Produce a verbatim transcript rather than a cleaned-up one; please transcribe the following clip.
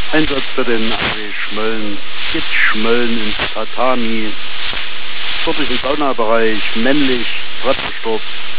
Einsatz für den A W Schmölln. Geht Schmölln ins Tatami. Sportlichen Saunabereich, männlich, Treppenstoff.